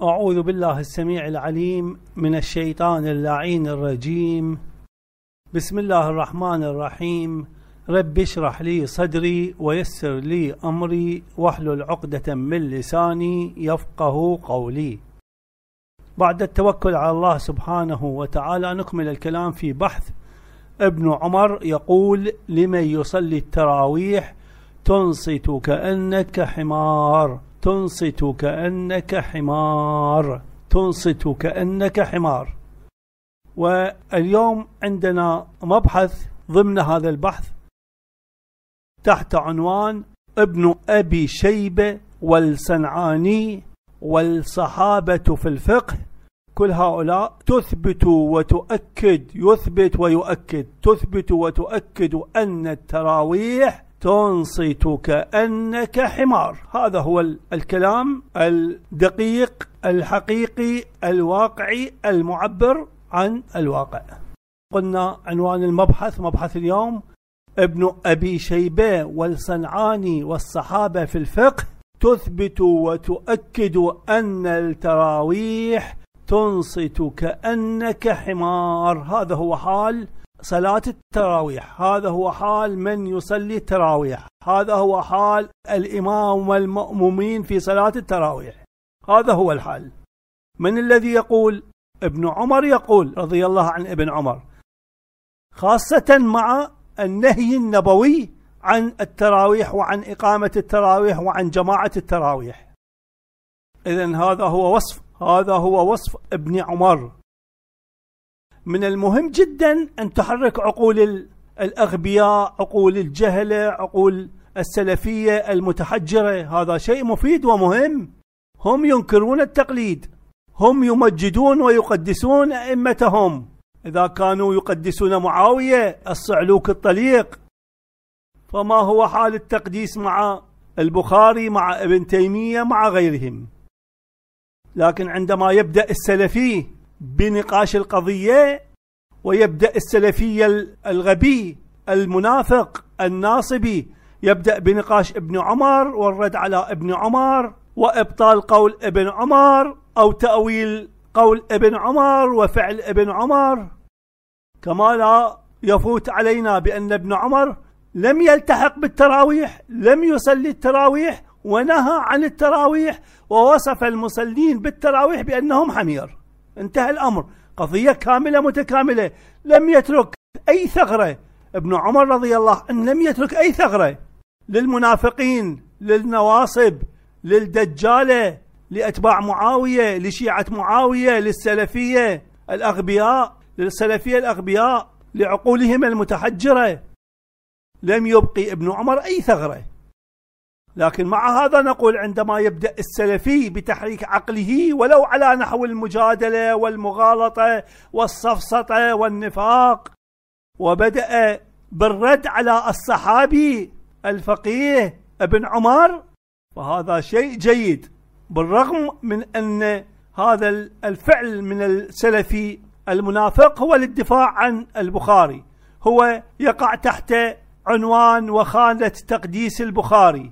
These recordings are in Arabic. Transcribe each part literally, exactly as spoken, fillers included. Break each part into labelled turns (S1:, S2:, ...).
S1: أعوذ بالله السميع العليم من الشيطان اللعين الرجيم. بسم الله الرحمن الرحيم. رب اشرح لي صدري ويسر لي أمري واحلل عقدة من لساني يفقه قولي. بعد التوكل على الله سبحانه وتعالى نكمل الكلام في بحث ابن عمر. يقول: لمن يصلي التراويح تنصت كأنك حمار، تنصت كأنك حمار، تنصت كأنك حمار. واليوم عندنا مبحث ضمن هذا البحث تحت عنوان ابن أبي شيبة والصنعاني والصحابة في الفقه. كل هؤلاء تثبت وتؤكد، يثبت ويؤكد، تثبت وتؤكد أن التراويح تنصت كأنك حمار. هذا هو الكلام الدقيق الحقيقي الواقعي المعبر عن الواقع. قلنا عنوان المبحث، مبحث اليوم ابن أبي شيبة والصنعاني والصحابة في الفقه تثبت وتؤكد أن التراويح تنصت كأنك حمار. هذا هو حال صلاة التراويح، هذا هو حال من يصلي التراويح، هذا هو حال الإمام والمأمومين في صلاة التراويح، هذا هو الحال. من الذي يقول؟ ابن عمر يقول رضي الله عن ابن عمر، خاصة مع النهي النبوي عن التراويح وعن إقامة التراويح وعن جماعة التراويح. إذن هذا هو وصف، هذا هو وصف ابن عمر. من المهم جدا أن تحرك عقول الأغبياء، عقول الجهلة، عقول السلفية المتحجرة. هذا شيء مفيد ومهم. هم ينكرون التقليد، هم يمجدون ويقدسون أئمتهم. إذا كانوا يقدسون معاوية الصعلوك الطليق، فما هو حال التقديس مع البخاري، مع ابن تيمية، مع غيرهم؟ لكن عندما يبدأ السلفي بنقاش القضية، ويبدأ السلفي الغبي المنافق الناصبي يبدأ بنقاش ابن عمر والرد على ابن عمر وإبطال قول ابن عمر أو تأويل قول ابن عمر وفعل ابن عمر، كما لا يفوت علينا بأن ابن عمر لم يلتحق بالتراويح، لم يصلي التراويح ونهى عن التراويح ووصف المصلين بالتراويح بأنهم حمير. انتهى الأمر، قضية كاملة متكاملة. لم يترك أي ثغرة ابن عمر رضي الله عنه، لم يترك أي ثغرة للمنافقين، للنواصب، للدجالة، لأتباع معاوية، لشيعة معاوية، للسلفية الأغبياء، للسلفية الأغبياء، لعقولهم المتحجرة. لم يبقي ابن عمر أي ثغرة. لكن مع هذا نقول عندما يبدأ السلفي بتحريك عقله ولو على نحو المجادلة والمغالطة والسفسطة والنفاق، وبدأ بالرد على الصحابي الفقيه ابن عمر، فهذا شيء جيد، بالرغم من أن هذا الفعل من السلفي المنافق هو للدفاع عن البخاري، هو يقع تحت عنوان وخانة تقديس البخاري،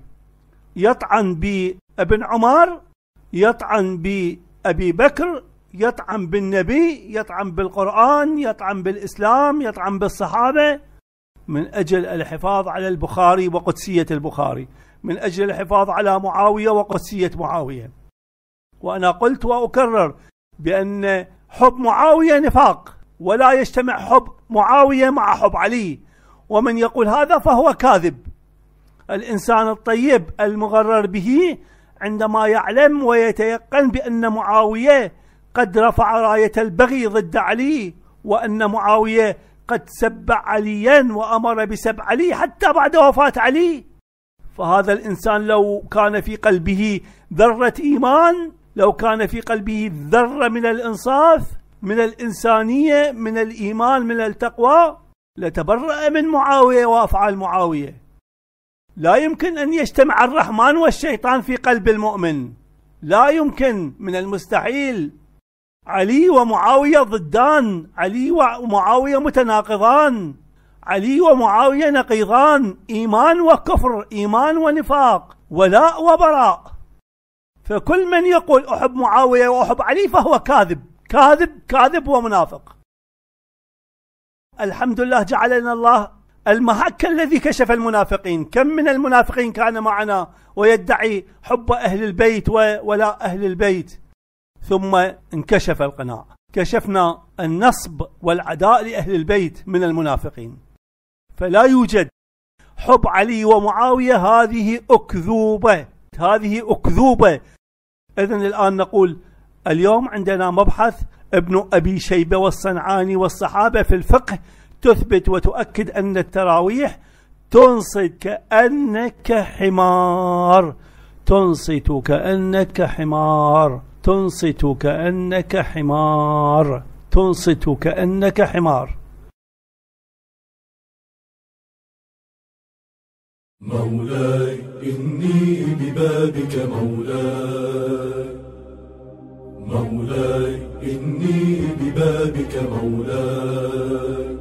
S1: يطعن بابن عمر، يطعن بأبي بكر، يطعن بالنبي، يطعن بالقرآن، يطعن بالإسلام، يطعن بالصحابة، من أجل الحفاظ على البخاري وقدسية البخاري، من أجل الحفاظ على معاوية وقدسية معاوية. وأنا قلت وأكرر بأن حب معاوية نفاق، ولا يجتمع حب معاوية مع حب علي، ومن يقول هذا فهو كاذب. الإنسان الطيب المغرر به عندما يعلم ويتيقن بأن معاوية قد رفع راية البغي ضد علي، وأن معاوية قد سب عليا وأمر بسب علي حتى بعد وفاة علي، فهذا الإنسان لو كان في قلبه ذرة إيمان، لو كان في قلبه ذرة من الإنصاف، من الإنسانية، من الإيمان، من التقوى، لتبرأ من معاوية وأفعال معاوية. لا يمكن أن يجتمع الرحمن والشيطان في قلب المؤمن، لا يمكن، من المستحيل. علي ومعاوية ضدان، علي ومعاوية متناقضان، علي ومعاوية نقيضان، إيمان وكفر، إيمان ونفاق، ولاء وبراء. فكل من يقول أحب معاوية وأحب علي فهو كاذب كاذب كاذب ومنافق. الحمد لله جعلنا الله المحك الذي كشف المنافقين. كم من المنافقين كان معنا ويدعي حب أهل البيت ولا أهل البيت، ثم انكشف القناع. كشفنا النصب والعداء لأهل البيت من المنافقين. فلا يوجد حب علي ومعاوية، هذه أكذوبة، هذه أكذوبة. إذن الآن نقول اليوم عندنا مبحث ابن أبي شيبة والصنعاني والصحابة في الفقه تثبت وتؤكد أن التراويح تنصت كأنك حمار، تنصت كأنك حمار، تنصت كأنك حمار، تنصت كأنك حمار.
S2: مولاي إني ببابك مولاي، مولاي إني ببابك مولاي،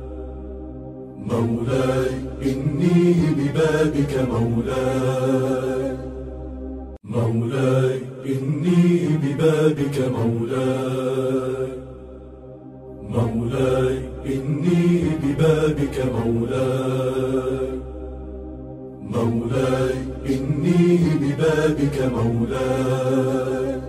S2: مولاي إني ببابك مولاي، مولاي إني ببابك مولاي، مولاي إني ببابك مولاي، مولاي إني ببابك مولاي.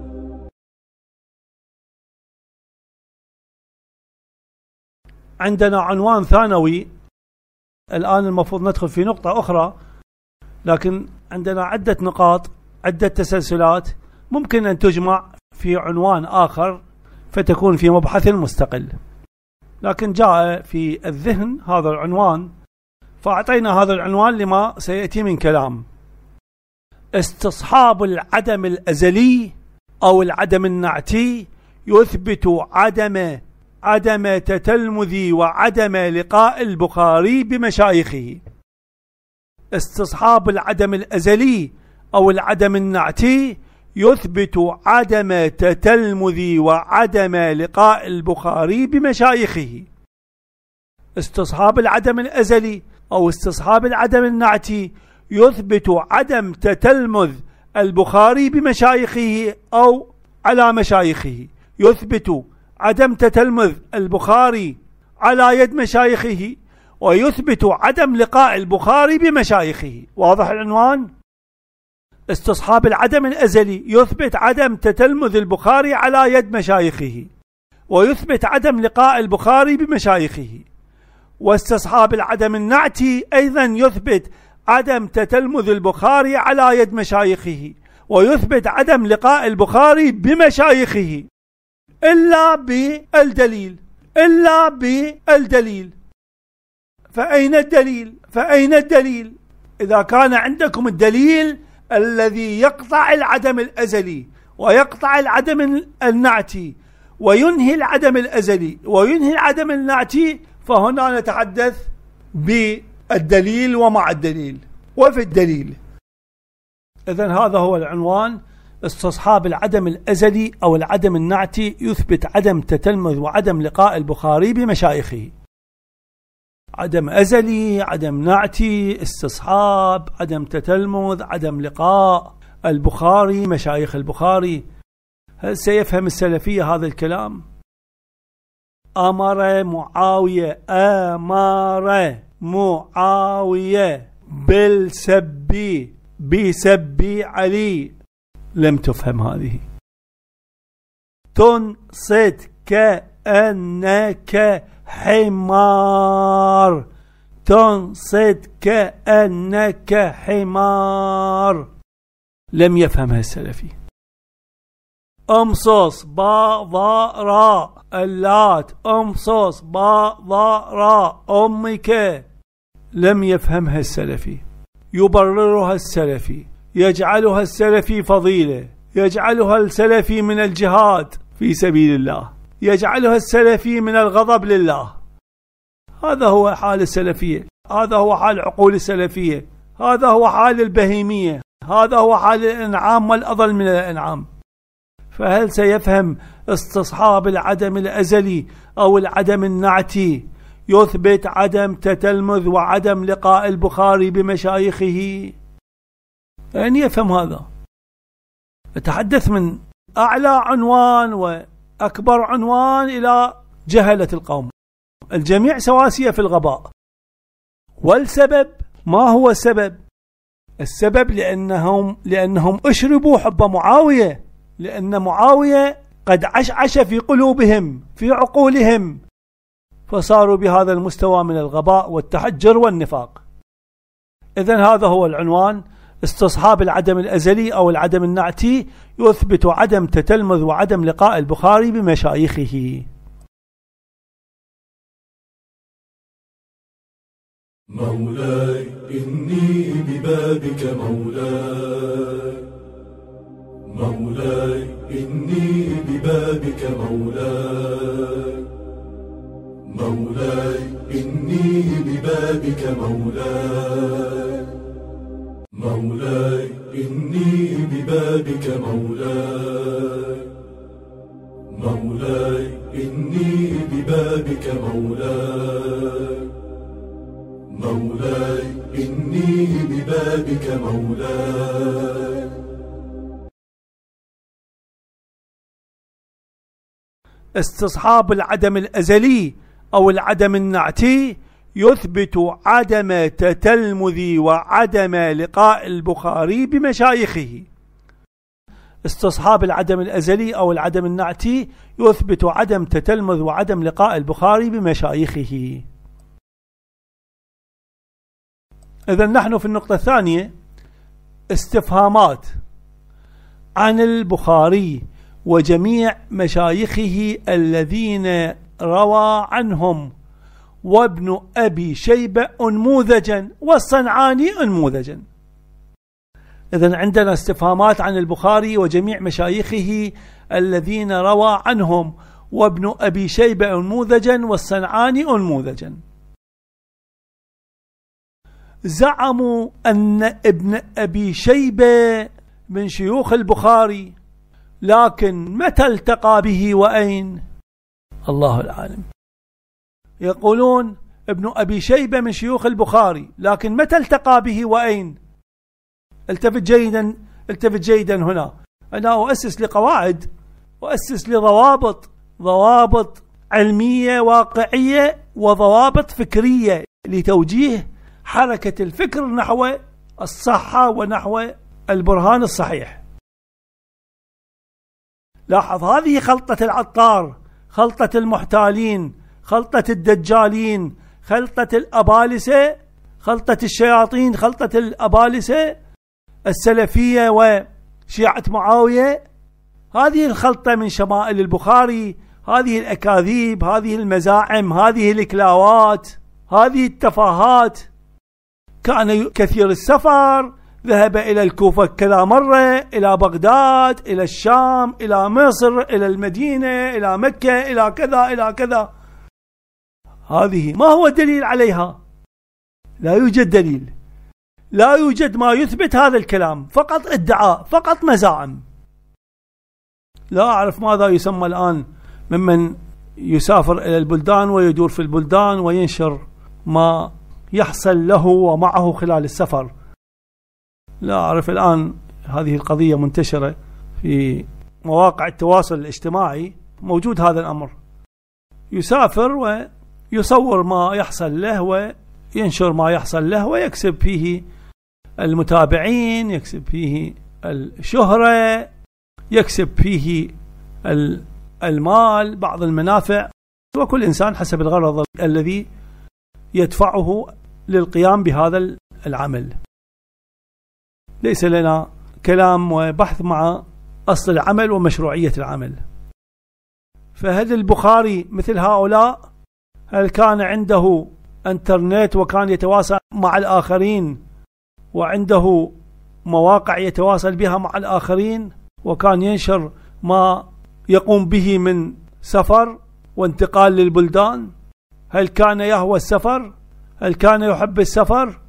S1: عندنا عنوان ثانوي الآن، المفروض ندخل في نقطة أخرى، لكن عندنا عدة نقاط، عدة تسلسلات ممكن أن تجمع في عنوان آخر فتكون في مبحث مستقل، لكن جاء في الذهن هذا العنوان فأعطينا هذا العنوان لما سيأتي من كلام. استصحاب العدم الأزلي أو العدم النعتي يثبت عدم عدم تتلمذ وعدم لقاء البخاري بمشايخه. استصحاب العدم الأزلي أو العدم النعتي يثبت عدم تتلمذ وعدم لقاء البخاري بمشايخه. استصحاب العدم الأزلي أو استصحاب العدم النعتي يثبت عدم تتلمذ البخاري بمشايخه أو على مشايخه، يثبت عدم تتلمذ البخاري على يد مشايخه، ويثبت عدم لقاء البخاري بمشايخه. واضح العنوان؟ استصحاب العدم الأزلي يثبت عدم تتلمذ البخاري على يد مشايخه، ويثبت عدم لقاء البخاري بمشايخه. واستصحاب العدم النعتي أيضا يثبت عدم تتلمذ البخاري على يد مشايخه، ويثبت عدم لقاء البخاري بمشايخه إلا بالدليل، إلا بالدليل. فأين الدليل؟ فأين الدليل؟ إذا كان عندكم الدليل الذي يقطع العدم الأزلي ويقطع العدم النعتي وينهي العدم الأزلي وينهي العدم النعتي، فهنا نتحدث بالدليل ومع الدليل وفي الدليل. إذن هذا هو العنوان، استصحاب العدم الأزلي أو العدم النعتي يثبت عدم تتلمذ وعدم لقاء البخاري بمشايخه. عدم أزلي، عدم نعتي، استصحاب، عدم تتلمذ، عدم لقاء البخاري مشايخ البخاري. هل سيفهم السلفية هذا الكلام؟ أمر معاوية أمر معاوية بالسب بسب علي، لم تفهم هذه. تنصت كأنك حمار، تنصت كأنك حمار، لم يفهمها السلفي. امصص با ضاء راء اللات، امصص با ضاء راء أمك، لم يفهمها السلفي. يبررها السلفي، يجعلها السلفي فضيلة، يجعلها السلفي من الجهاد في سبيل الله، يجعلها السلفي من الغضب لله. هذا هو حال السلفية، هذا هو حال عقول السلفية، هذا هو حال البهيمية، هذا هو حال الإنعام والأضل من الإنعام. فهل سيفهم استصحاب العدم الأزلي أو العدم النعتي يثبت عدم تتلمذ وعدم لقاء البخاري بمشايخه؟ أن يفهم هذا. أتحدث من أعلى عنوان وأكبر عنوان إلى جهلة القوم، الجميع سواسية في الغباء. والسبب ما هو السبب؟ السبب لأنهم لأنهم أشربوا حب معاوية، لأن معاوية قد عشعش في قلوبهم في عقولهم، فصاروا بهذا المستوى من الغباء والتحجر والنفاق. إذن هذا هو العنوان: استصحاب العدم الأزلي أو العدم النعتي يثبت عدم تتلمذ وعدم لقاء البخاري بمشايخه.
S2: مولاي إني ببابك مولاي، مولاي إني ببابك مولاي، مولاي إني ببابك مولاي، مولاي إني ببابك مولاي، مولاي إني ببابك مولاي، مولاي إني ببابك مولاي.
S1: استصحاب العدم الأزلي أو العدم النعتي يثبت عدم تتلمذ وعدم لقاء البخاري بمشايخه. استصحاب العدم الأزلي أو العدم النعتي يثبت عدم تتلمذ وعدم لقاء البخاري بمشايخه. إذن نحن في النقطة الثانية: استفهامات عن البخاري وجميع مشايخه الذين روى عنهم، وابن أبي شيبة أنموذجا والصنعاني أنموذجا. إذن عندنا استفهامات عن البخاري وجميع مشايخه الذين روى عنهم، وابن أبي شيبة أنموذجا والصنعاني أنموذجا. زعموا أن ابن أبي شيبة من شيوخ البخاري، لكن متى التقى به وأين؟ الله العالم. يقولون ابن أبي شيبة من شيوخ البخاري، لكن متى التقى به وأين؟ التفت جيدا التفت جيدا هنا. أنا أؤسس لقواعد، أؤسس لضوابط، ضوابط علمية واقعية وضوابط فكرية لتوجيه حركة الفكر نحو الصحة ونحو البرهان الصحيح. لاحظ، هذه خلطة العطار، خلطة المحتالين، خلطة الدجالين، خلطة الأبالسة، خلطة الشياطين، خلطة الأبالسة السلفية وشيعة معاوية. هذه الخلطة من شمائل البخاري، هذه الأكاذيب، هذه المزاعم، هذه الإكلاوات، هذه التفاهات. كان كثير السفر، ذهب إلى الكوفة كذا مرة، إلى بغداد، إلى الشام، إلى مصر، إلى المدينة، إلى مكة، إلى كذا إلى كذا. هذه ما هو الدليل عليها؟ لا يوجد دليل، لا يوجد ما يثبت هذا الكلام، فقط ادعاء، فقط مزاعم. لا أعرف ماذا يسمى الآن ممن يسافر إلى البلدان ويدور في البلدان وينشر ما يحصل له ومعه خلال السفر. لا أعرف الآن، هذه القضية منتشرة في مواقع التواصل الاجتماعي، موجود هذا الأمر. يسافر ويصور ما يحصل له وينشر ما يحصل له ويكسب فيه المتابعين، يكسب فيه الشهرة، يكسب فيه المال، بعض المنافع، وكل إنسان حسب الغرض الذي يدفعه للقيام بهذا العمل. ليس لنا كلام وبحث مع أصل العمل ومشروعية العمل. فهل البخاري مثل هؤلاء؟ هل كان عنده انترنت وكان يتواصل مع الآخرين، وعنده مواقع يتواصل بها مع الآخرين، وكان ينشر ما يقوم به من سفر وانتقال للبلدان؟ هل كان يهوى السفر؟ هل كان يحب السفر؟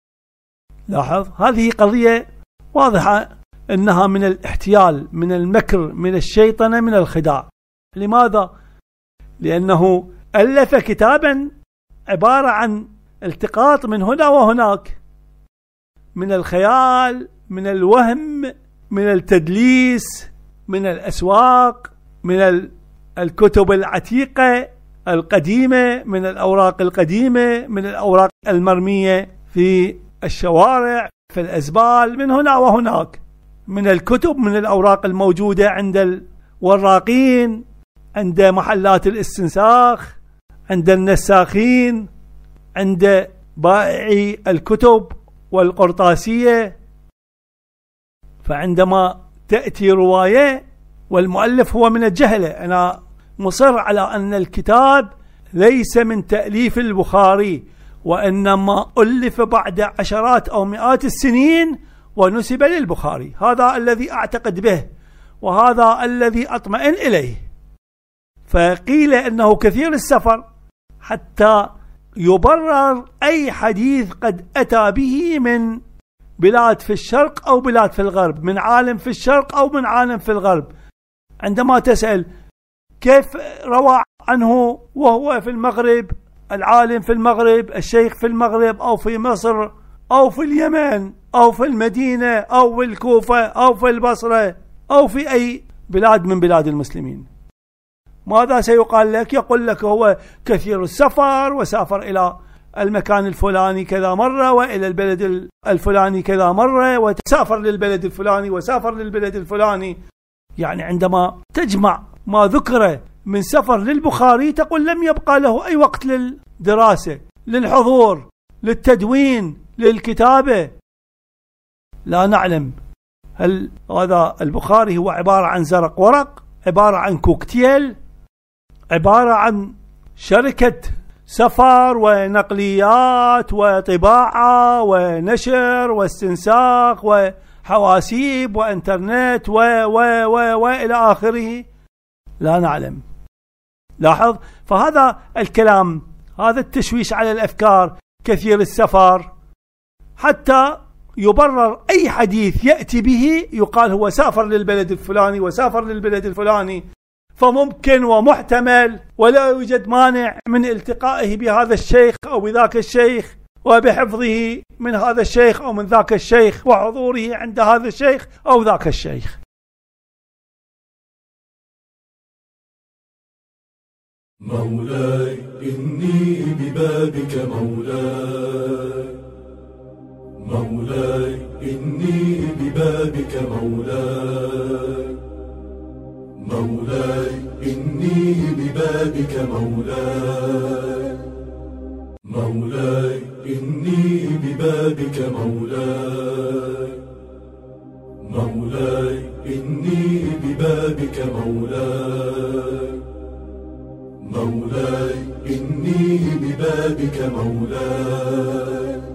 S1: لاحظ، هذه قضية واضحة أنها من الاحتيال، من المكر، من الشيطنة، من الخداع. لماذا؟ لأنه ألف كتابا عبارة عن التقاط من هنا وهناك، من الخيال، من الوهم، من التدليس، من الأسواق، من الكتب العتيقة القديمة، من الأوراق القديمة، من الأوراق المرمية في الشوارع، في الأزبال، من هنا وهناك، من الكتب، من الأوراق الموجودة عند الوراقين، عند محلات الاستنساخ، عند النساخين، عند بائعي الكتب والقرطاسية. فعندما تأتي رواية والمؤلف هو من الجهلة، أنا مصر على أن الكتاب ليس من تأليف البخاري، وإنما ألف بعد عشرات أو مئات السنين ونسب للبخاري. هذا الذي أعتقد به، وهذا الذي أطمئن إليه. فقيل أنه كثير السفر حتى يبرر أي حديث قد أتى به من بلاد في الشرق أو بلاد في الغرب، من عالم في الشرق أو من عالم في الغرب. عندما تسأل كيف روى عنه وهو في المغرب، العالم في المغرب، الشيخ في المغرب أو في مصر أو في اليمن أو في المدينة أو في الكوفة أو في البصرة أو في أي بلاد من بلاد المسلمين، ماذا سيقال لك؟ يقول لك هو كثير السفر، وسافر إلى المكان الفلاني كذا مرة، وإلى البلد الفلاني كذا مرة، وسافر للبلد الفلاني وسافر للبلد الفلاني. يعني عندما تجمع ما ذكر من سفر للبخاري تقول لم يبقى له أي وقت للدراسة، للحضور، للتدوين، للكتابة. لا نعلم هل هذا البخاري هو عبارة عن زرق ورق، عبارة عن كوكتيل، عبارة عن شركة سفر ونقليات وطباعة ونشر واستنساخ وحواسيب وانترنت و و و وإلى آخره؟ لا نعلم. لاحظ، فهذا الكلام، هذا التشويش على الأفكار، كثير السفر، حتى يبرر أي حديث يأتي به يقال هو سافر للبلد الفلاني وسافر للبلد الفلاني، فممكن ومحتمل ولا يوجد مانع من التقائه بهذا الشيخ أو بذاك الشيخ، وبحفظه من هذا الشيخ أو من ذاك الشيخ، وحضوره عند هذا الشيخ أو ذاك الشيخ.
S2: مولاي إني ببابك مولاي، مولاي إني ببابك مولاي، مولاي إني ببابك مولاي، مولاي إني ببابك مولاي، مولاي إني ببابك مولاي، مولاي إني ببابك مولاي.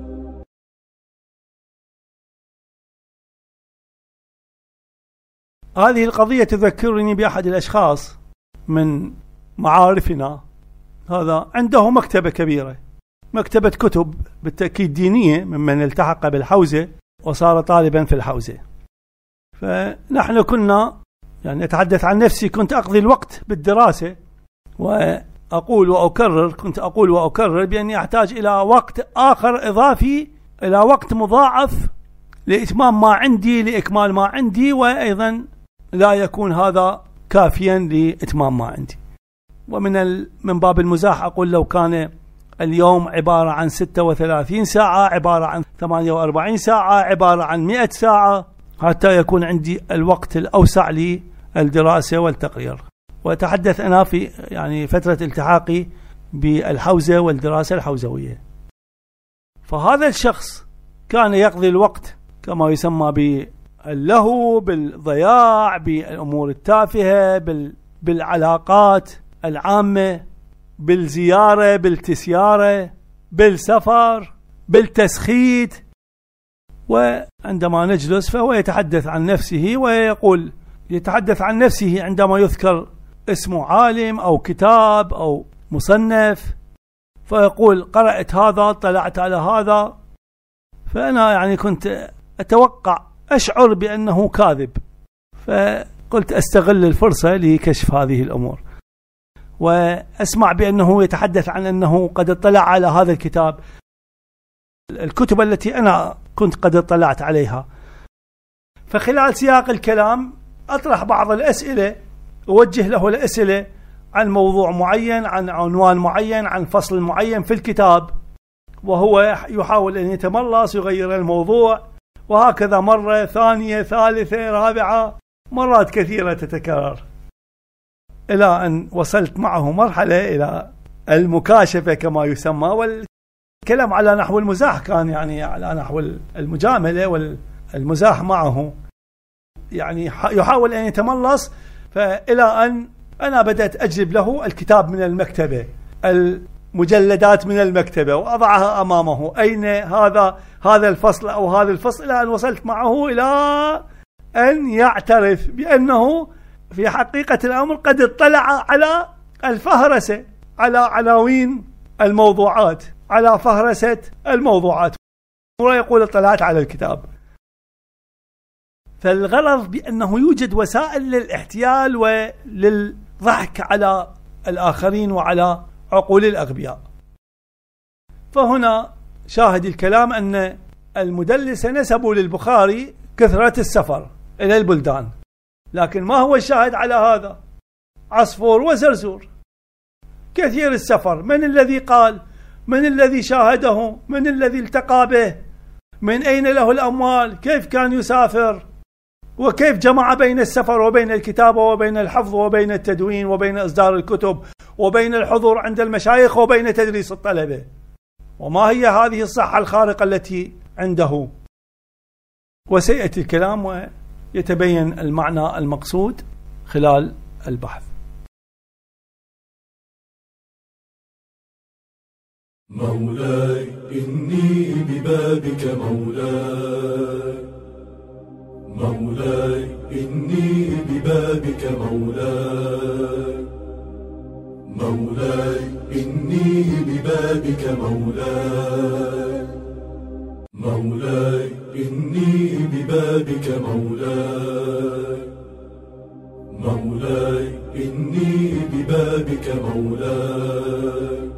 S1: هذه القضية تذكرني بأحد الأشخاص من معارفنا، هذا عنده مكتبة كبيرة، مكتبة كتب بالتأكيد دينية، ممن التحق بالحوزة وصار طالبا في الحوزة. فنحن كنا يعني أتحدث عن نفسي، كنت أقضي الوقت بالدراسة، وأقول وأكرر كنت أقول وأكرر بأني أحتاج إلى وقت آخر إضافي، إلى وقت مضاعف لإتمام ما عندي، لإكمال ما عندي، وأيضا لا يكون هذا كافيا لإتمام ما عندي. ومن ال... من باب المزاح أقول لو كان اليوم عبارة عن ستة وثلاثين ساعة، عبارة عن ثمانية وأربعين ساعة، عبارة عن مئة ساعة، حتى يكون عندي الوقت الأوسع للدراسة والتقرير. وأتحدث أنا في يعني فترة التحاقي بالحوزة والدراسة الحوزوية. فهذا الشخص كان يقضي الوقت كما يسمى باللهو، بالضياع، بالأمور التافهة، بالعلاقات العامة، بالزيارة، بالتسيارة، بالسفر، بالتسخيت. وعندما نجلس فهو يتحدث عن نفسه ويقول، يتحدث عن نفسه عندما يذكر اسم عالم أو كتاب أو مصنف، فيقول قرأت هذا، طلعت على هذا. فأنا يعني كنت أتوقع، أشعر بأنه كاذب، فقلت أستغل الفرصة لكشف هذه الأمور، وأسمع بأنه يتحدث عن أنه قد اطلع على هذا الكتاب، الكتب التي أنا كنت قد اطلعت عليها. فخلال سياق الكلام أطرح بعض الأسئلة، أوجه له الأسئلة عن موضوع معين، عن عنوان معين، عن فصل معين في الكتاب، وهو يحاول أن يتملص يغير الموضوع، وهكذا مرة ثانية ثالثة رابعة، مرات كثيرة تتكرر، إلى أن وصلت معه مرحلة إلى المكاشفة كما يسمى، والكلام على نحو المزاح، كان يعني على نحو المجاملة والمزاح معه، يعني يحاول أن يتملص. فإلى أن أنا بدأت أجلب له الكتاب من المكتبة، المجلدات من المكتبة، وأضعها أمامه، أين هذا هذا الفصل أو هذا الفصل، إلى أن وصلت معه إلى أن يعترف بأنه في حقيقة الأمر قد اطلع على الفهرسة، على عناوين الموضوعات، على فهرسة الموضوعات، ويقول اطلعت على الكتاب. فالغرض بأنه يوجد وسائل للاحتيال وللضحك على الآخرين وعلى عقول الأغبياء. فهنا شاهد الكلام أن المدلس نسبوا للبخاري كثرة السفر إلى البلدان، لكن ما هو الشاهد على هذا؟ عصفور وزرزور، كثير السفر. من الذي قال؟ من الذي شاهده؟ من الذي التقى به؟ من أين له الأموال؟ كيف كان يسافر؟ وكيف جمع بين السفر وبين الكتابة وبين الحفظ وبين التدوين وبين إصدار الكتب وبين الحضور عند المشايخ وبين تدريس الطلبة؟ وما هي هذه الصحة الخارقة التي عنده؟ وسيأتي الكلام ويتبين المعنى المقصود خلال البحث.
S2: مولاي إني ببابك مولاي، مولاي إني ببابك مولاي، مولاي إني ببابك مولاي، مولاي إني ببابك مولاي، مولاي إني ببابك مولاي،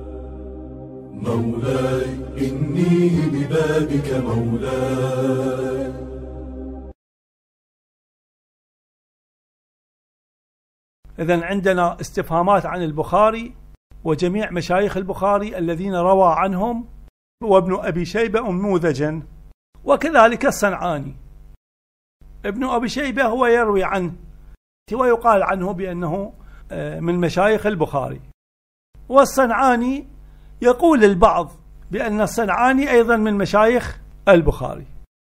S2: مولاي إني ببابك مولاي.
S1: إذن عندنا استفهامات عن البخاري وجميع مشايخ البخاري الذين روى عنهم، وابن أبي شيبة نموذجا، وكذلك الصنعاني. ابن أبي شيبة هو يروي عنه ويقال عنه بأنه من مشايخ البخاري، والصنعاني يقول البعض بأن الصنعاني أيضا من مشايخ البخاري.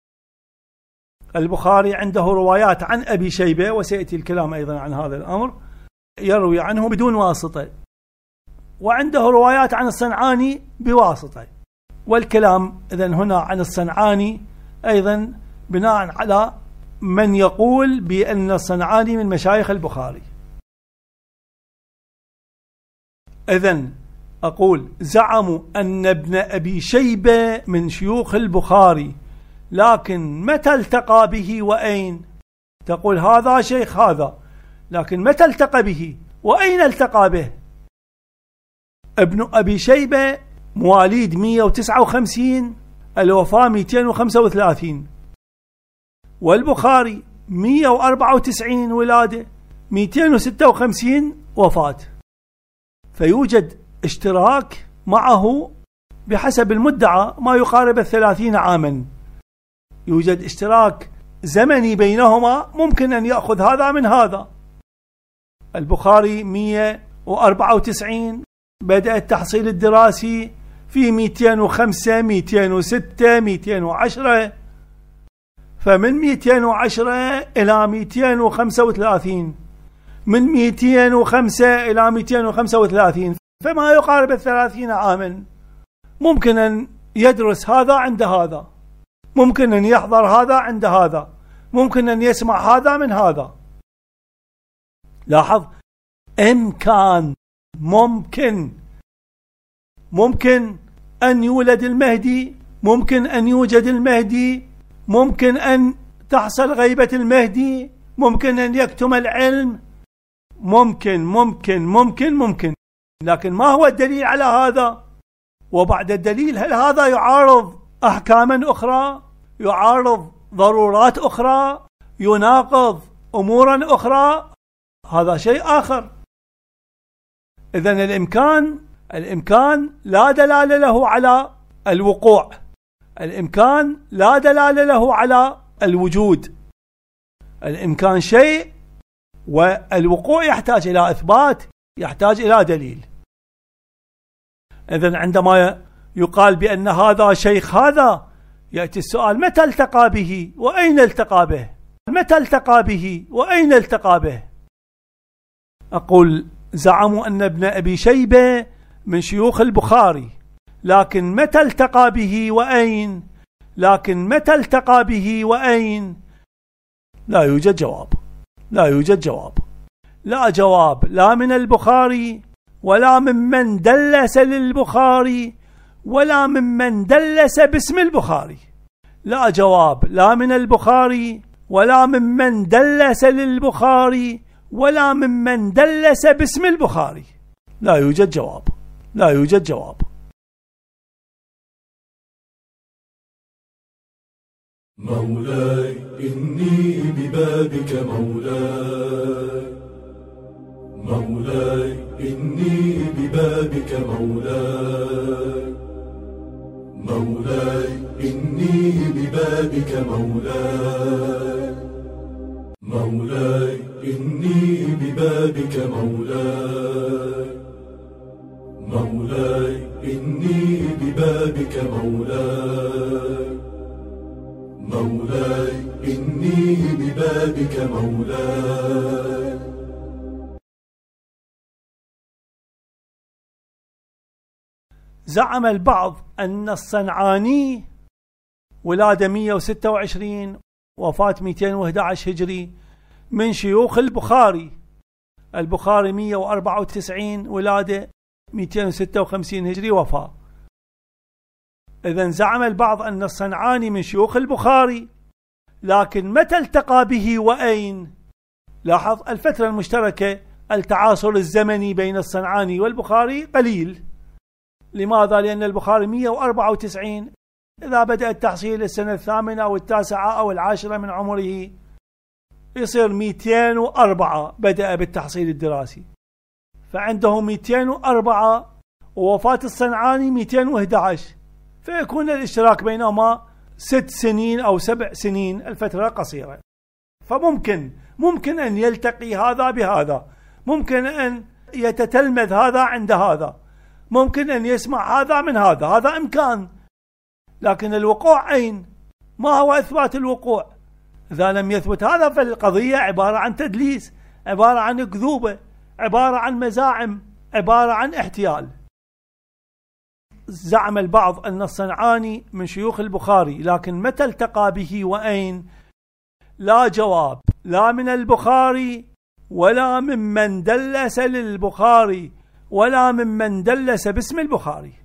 S1: البخاري عنده روايات عن أبي شيبة، وسيأتي الكلام أيضا عن هذا الأمر، يروي عنه بدون واسطة، وعنده روايات عن الصنعاني بواسطة. والكلام إذن هنا عن الصنعاني أيضا بناء على من يقول بأن الصنعاني من مشايخ البخاري. إذن أقول زعموا أن ابن أبي شيبة من شيوخ البخاري، لكن متى التقى به وأين؟ تقول هذا شيخ هذا، لكن متى التقى به وأين التقى به؟ ابن أبي شيبة مواليد مئة وتسعة وخمسين، الوفاة مئتين وخمسة وثلاثين، والبخاري مئة وأربعة وتسعين ولادة، مئتين وستة وخمسين وفاة. فيوجد اشتراك معه بحسب المدعى ما يقارب الثلاثين عاما، يوجد اشتراك زمني بينهما، ممكن أن يأخذ هذا من هذا. البخاري مئة وأربعة وتسعين بدأ التحصيل الدراسي في مئتين وخمسة، مئتين وستة، مئتين وعشرة، فمن مئتين وعشرة إلى مئتين وخمسة وثلاثين، من مئتين وخمسة إلى مئتين وخمسة وثلاثين، فما يقارب الثلاثين عاما. ممكن أن يدرس هذا عند هذا، ممكن أن يحضر هذا عند هذا، ممكن أن يسمع هذا من هذا. لاحظ، إمكان ممكن ممكن أن يولد المهدي، ممكن أن يوجد المهدي، ممكن أن تحصل غيبة المهدي، ممكن أن يكتم العلم، ممكن ممكن ممكن ممكن لكن ما هو الدليل على هذا؟ وبعد الدليل هل هذا يعارض أحكاما أخرى؟ يعارض ضرورات أخرى؟ يناقض أمورا أخرى هذا شيء آخر. إذن الإمكان الإمكان لا دلالة له على الوقوع، الإمكان لا دلالة له على الوجود. الإمكان شيء والوقوع يحتاج إلى إثبات، يحتاج إلى دليل. إذن عندما يقال بأن هذا شيخ هذا، يأتي السؤال متى التقى به وأين التقى به؟ متى التقى به وأين التقى به؟ أقول زعموا أن ابن أبي شيبة من شيوخ البخاري، لكن متى التقى به وأين؟ لكن متى التقى به وأين؟ لا يوجد جواب، لا يوجد جواب، لا جواب لا من البخاري ولا ممن دلس للبخاري ولا ممن دلس باسم البخاري. لا جواب لا من البخاري ولا ممن دلس للبخاري ولا ممن دلس باسم البخاري. لا يوجد جواب، لا يوجد جواب.
S2: مولاي إني ببابك مولاي، مولاي إني ببابك مولاي، مولاي إني ببابك مولاي، مولاي إني ببابك مولاي، مولاي إني ببابك مولاي، مولاي إني ببابك مولاي.
S1: زعم البعض أن الصنعاني ولادة مئة وستة وعشرين وفاة مئتين وأحد عشر هجري من شيوخ البخاري، البخاري مئة وأربعة وتسعين ولادة مئتين وستة وخمسين هجري وفاة. إذن زعم البعض أن الصنعاني من شيوخ البخاري، لكن متى التقى به وأين؟ لاحظ الفترة المشتركة، التعاصر الزمني بين الصنعاني والبخاري قليل. لماذا؟ لأن البخاري مئة وأربعة وتسعين، إذا بدأ التحصيل السنة الثامنة أو التاسعة أو العاشرة من عمره يصير مئتين وأربعة بدأ بالتحصيل الدراسي، فعنده مئتين وأربعة ووفاة الصنعاني مئتين وأحد عشر، فيكون الاشتراك بينهما ست سنين أو سبع سنين، الفترة قصيرة. فممكن ممكن أن يلتقي هذا بهذا، ممكن أن يتتلمذ هذا عند هذا، ممكن أن يسمع هذا من هذا، هذا إمكان. لكن الوقوع أين؟ ما هو إثبات الوقوع؟ إذا لم يثبت هذا فالقضية عبارة عن تدليس، عبارة عن كذوبة، عبارة عن مزاعم، عبارة عن احتيال. زعم البعض أن الصنعاني من شيوخ البخاري، لكن متى التقى به وأين؟ لا جواب لا من البخاري ولا ممن دلس للبخاري ولا ممن دلس باسم البخاري.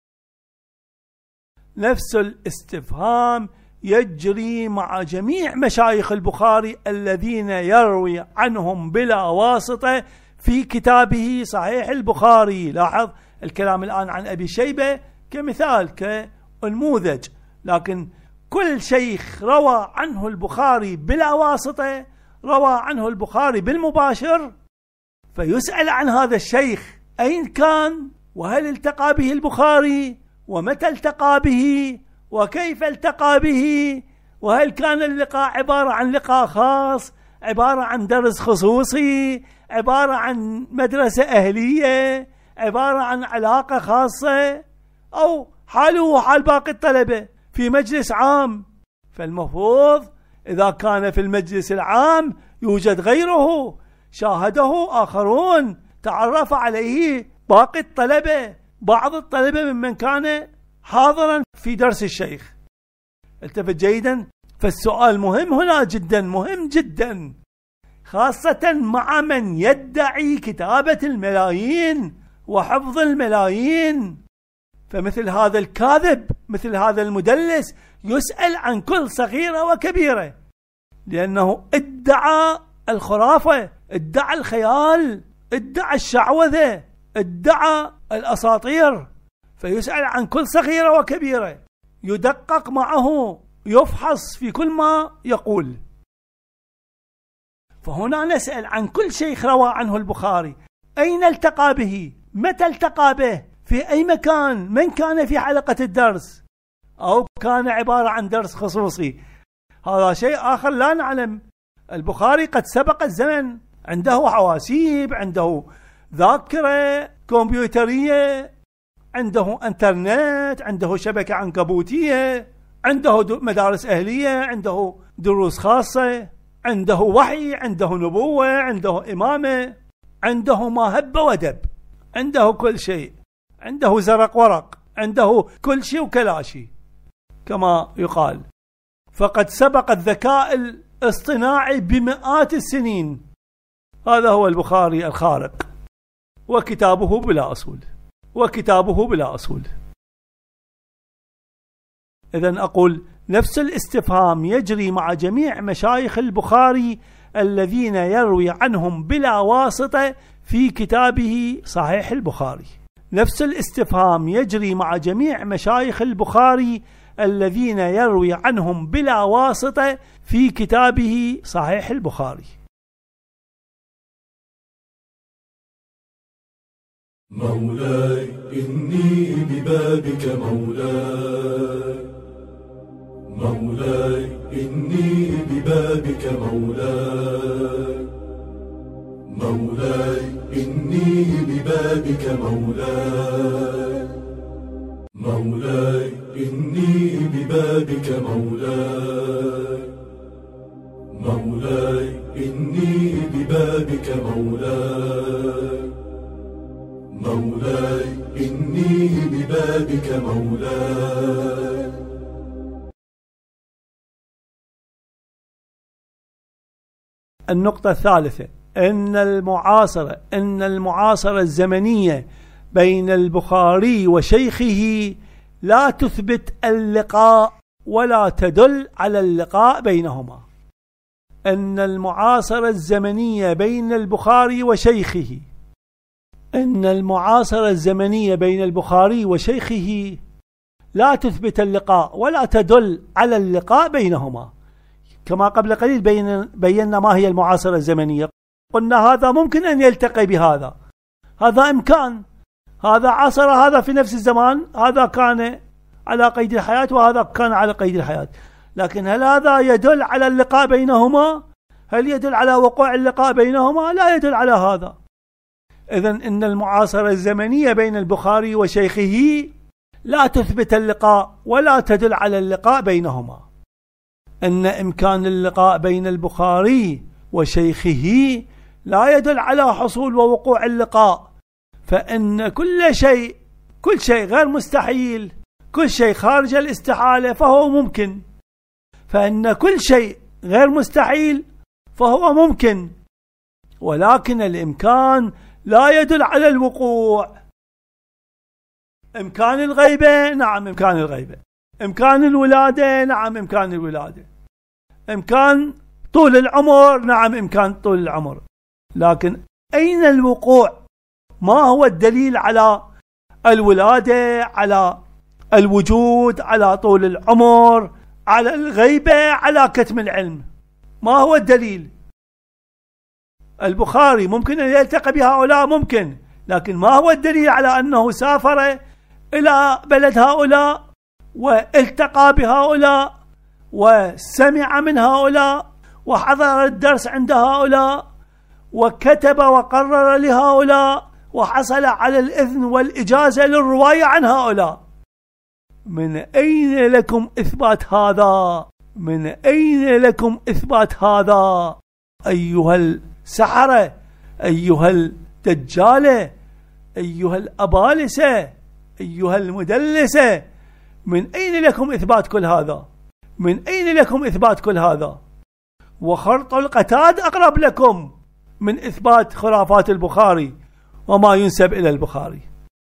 S1: نفس الاستفهام يجري مع جميع مشايخ البخاري الذين يروي عنهم بلا واسطة في كتابه صحيح البخاري. لاحظ الكلام الآن عن أبي شيبة كمثال كنموذج، لكن كل شيخ روى عنه البخاري بلا واسطة، روى عنه البخاري بالمباشر، فيسأل عن هذا الشيخ أين كان، وهل التقى به البخاري، ومتى التقى به، وكيف التقى به، وهل كان اللقاء عبارة عن لقاء خاص، عبارة عن درس خصوصي، عبارة عن مدرسة أهلية، عبارة عن علاقة خاصة، أو حاله وحال باقي الطلبة في مجلس عام. فالمفروض إذا كان في المجلس العام يوجد غيره شاهده آخرون، تعرف عليه باقي الطلبة، بعض الطلبة ممن كان حاضرا في درس الشيخ. التفت جيدا، فالسؤال مهم هنا جدا، مهم جدا، خاصة مع من يدعي كتابة الملايين وحفظ الملايين. فمثل هذا الكاذب، مثل هذا المدلس، يسأل عن كل صغيرة وكبيرة، لأنه ادعى الخرافة، ادعى الخيال، ادعى الشعوذة، ادعى الأساطير، فيسأل عن كل صغيرة وكبيرة، يدقق معه، يفحص في كل ما يقول. فهنا نسأل عن كل شيخ روى عنه البخاري، أين التقى به؟ متى التقى به؟ في أي مكان؟ من كان في حلقة الدرس؟ أو كان عبارة عن درس خصوصي؟ هذا شيء آخر لا نعلم. البخاري قد سبق الزمن، عنده حواسيب، عنده ذاكرة كمبيوترية، عنده انترنت، عنده شبكة عنكبوتية، عنده مدارس أهلية، عنده دروس خاصة، عنده وحي، عنده نبوة، عنده إمامة، عنده ما هب ودب، عنده كل شيء، عنده زرق ورق، عنده كل شيء وكلاشي كما يقال. فقد سبق الذكاء الاصطناعي بمئات السنين. هذا هو البخاري الخارق، وكتابه بلا أصول، وكتابه بلا أصول. إذن أقول نفس الاستفهام يجري مع جميع مشايخ البخاري الذين يروي عنهم بلا واسطة في كتابه صحيح البخاري. نفس الاستفهام يجري مع جميع مشايخ البخاري الذين يروي عنهم بلا واسطة في كتابه صحيح البخاري.
S2: مولاي إني ببابك مولاي، مولاي إني ببابك مولاي، مولاي إني ببابك مولاي، مولاي إني ببابك مولاي، مولاي إني ببابك مولاي، مولاي إني ببابك مولاي.
S1: النقطة الثالثة، إن المعاصرة إن المعاصرة الزمنية بين البخاري وشيخه لا تثبت اللقاء ولا تدل على اللقاء بينهما. إن المعاصرة الزمنية بين البخاري وشيخه إن المعاصرة الزمنية بين البخاري وشيخه لا تثبت اللقاء ولا تدل على اللقاء بينهما. كما قبل قليل بين بينا ما هي المعاصرة الزمنية، قلنا هذا ممكن أن يلتقي بهذا، هذا إمكان، هذا عاصر هذا في نفس الزمان، هذا كان على قيد الحياة وهذا كان على قيد الحياة، لكن هل هذا يدل على اللقاء بينهما؟ هل يدل على وقوع اللقاء بينهما؟ لا يدل على هذا. إذن إن المعاصرة الزمنية بين البخاري وشيخه لا تثبت اللقاء ولا تدل على اللقاء بينهما. إن إمكان اللقاء بين البخاري وشيخه لا يدل على حصول ووقوع اللقاء، فإن كل شيء كل شيء غير مستحيل، كل شيء خارج الاستحالة فهو ممكن، فإن كل شيء غير مستحيل فهو ممكن، ولكن الإمكان لا يدل على الوقوع. إمكان الغيبة، نعم إمكان الغيبة، إمكان الولادة، نعم إمكان الولادة، إمكان طول العمر، نعم إمكان طول العمر، لكن أين الوقوع؟ ما هو الدليل على الولادة، على الوجود، على طول العمر، على الغيبة، على كتم العلم؟ ما هو الدليل؟ البخاري ممكن أن يلتقي بهؤلاء، ممكن، لكن ما هو الدليل على أنه سافر إلى بلد هؤلاء والتقى بهؤلاء وسمع من هؤلاء وحضر الدرس عند هؤلاء وكتب وقرر لهؤلاء وحصل على الإذن والإجازة للرواية عن هؤلاء؟ من أين لكم إثبات هذا؟ من أين لكم إثبات هذا أيها السحرة، أيها الدجالة، أيها الأبالسة، أيها المدلسة؟ من أين لكم إثبات كل هذا؟ من أين لكم إثبات كل هذا؟ وخرط القتاد أقرب لكم من إثبات خرافات البخاري وما ينسب إلى البخاري.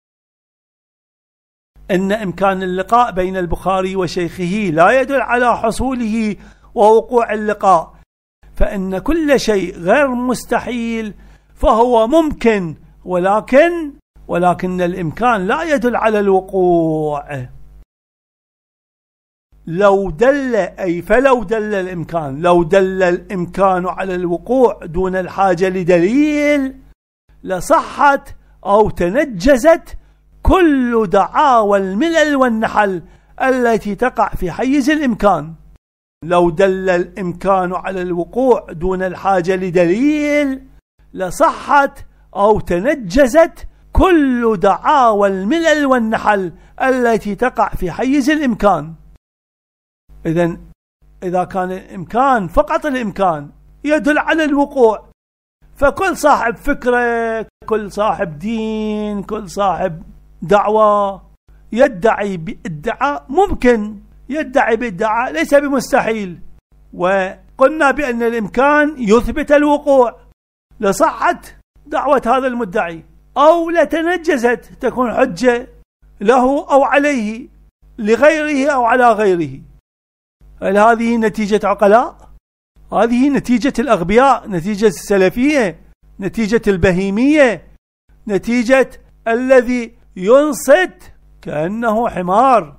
S1: إن إمكان اللقاء بين البخاري وشيخه لا يدل على حصوله ووقوع اللقاء، فإن كل شيء غير مستحيل فهو ممكن، ولكن ولكن الإمكان لا يدل على الوقوع. لو دل أي فلو دل الإمكان لو دل الإمكان على الوقوع دون الحاجة لدليل لصحت أو تنجزت كل دعاوى الملل والنحل التي تقع في حيز الإمكان. لو دل الإمكان على الوقوع دون الحاجة لدليل لصحت أو تنجزت كل دعاوى الملل والنحل التي تقع في حيز الإمكان. إذن إذا كان الإمكان فقط الإمكان يدل على الوقوع، فكل صاحب فكرة، كل صاحب دين، كل صاحب دعوة يدعي بادعاء ممكن، يدعي بادعاء ليس بمستحيل. وقلنا بأن الإمكان يثبت الوقوع لصحة دعوة هذا المدعي، أو لتنجزت تكون حجة له أو عليه لغيره أو على غيره. هل هذه نتيجة عقلاء؟ هذه نتيجة الأغبياء، نتيجة السلفية، نتيجة البهيمية، نتيجة الذي ينصت كأنه حمار.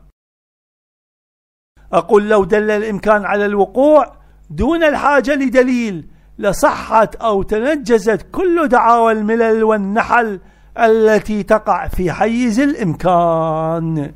S1: أقول لو دل الإمكان على الوقوع دون الحاجة لدليل لصحت أو تنجزت كل دعاوى الملل والنحل التي تقع في حيز الإمكان.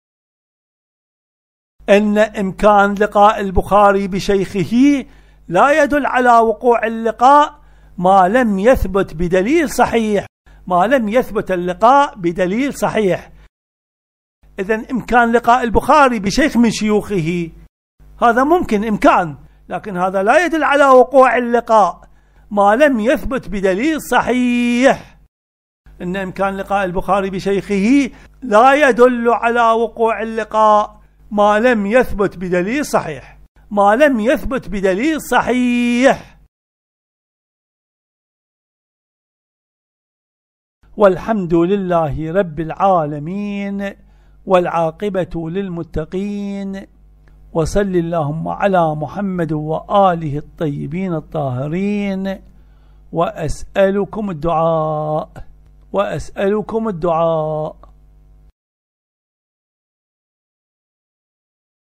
S1: أن إمكان لقاء البخاري بشيخه لا يدل على وقوع اللقاء ما لم يثبت بدليل صحيح، ما لم يثبت اللقاء بدليل صحيح. إذن إمكان لقاء البخاري بشيخ من شيوخه هذا ممكن إمكان، لكن هذا لا يدل على وقوع اللقاء ما لم يثبت بدليل صحيح. إن إمكان لقاء البخاري بشيخه لا يدل على وقوع اللقاء ما لم يثبت بدليل صحيح، ما لم يثبت بدليل صحيح. والحمد لله رب العالمين، والعاقبة للمتقين، وصل اللهم على محمد وآله الطيبين الطاهرين. وأسألكم الدعاء وأسألكم الدعاء